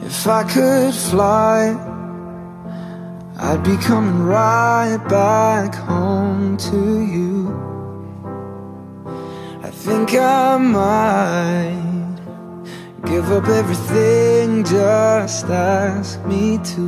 If I could fly, I'd be coming right back home to you. I think I might give up everything, just ask me to.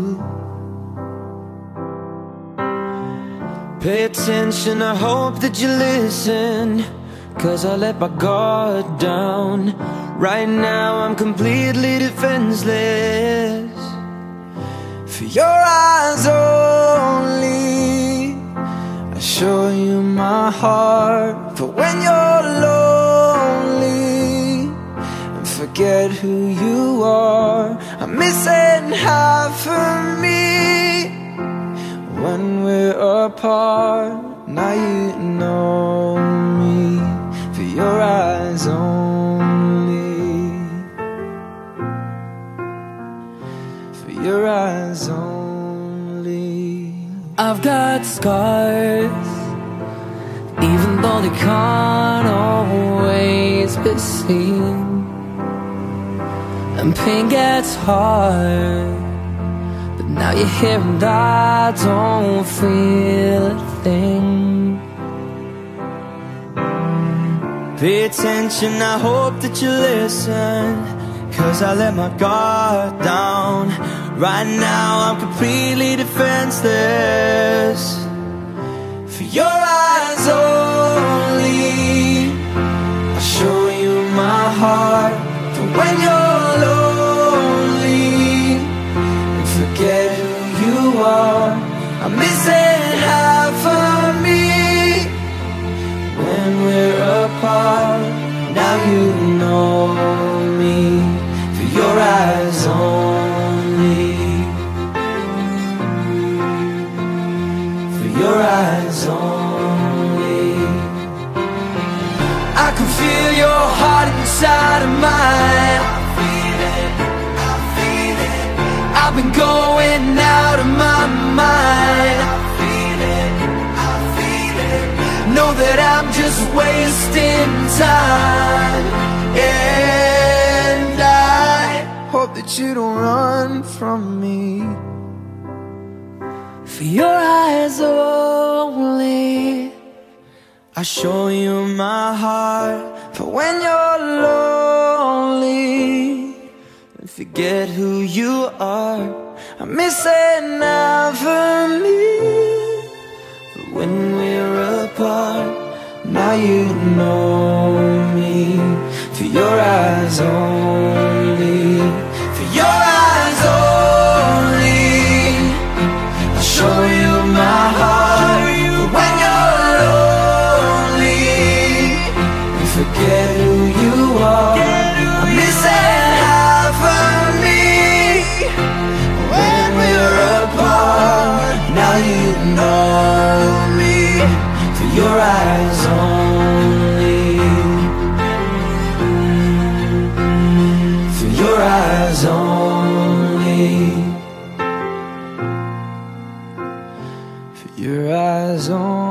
Pay attention, I hope that you listen, 'cause I let my guard down. Right now I'm completely defenseless. For your eyes only, I show you my heart. For when you're lonely and forget who you are, I'm missing half of me when we're apart. Now you know me, for your eyes only, for your eyes only. I've got scars, even though they can't always be seen, and pain gets hard, but now you're here and I don't feel a thing. Pay attention, I hope that you listen, 'cause I let my guard down. Right now I'm completely defenseless. For your eyes only, I show you my heart. For when you're lonely and forget who you are, I'm missing half of me when we're apart. Now you know me, for your eyes only, for your eyes only. I can feel your heart inside of mine. I feel it, I feel it. I've been going out of my mind. I feel it, I feel it. Know that I'm just wasting time, and I hope that you don't run from me. For your eyes only, I show you my heart. For when you're lonely and forget who you are, I'm missing out for me. But when we're apart, now you know me, for your eyes only, for your eyes only, I'll show you my heart. For when you're lonely and forget who you are, I'm missing half of me. When we're apart, now you know me, for your eyes only, for your eyes only, for your eyes only.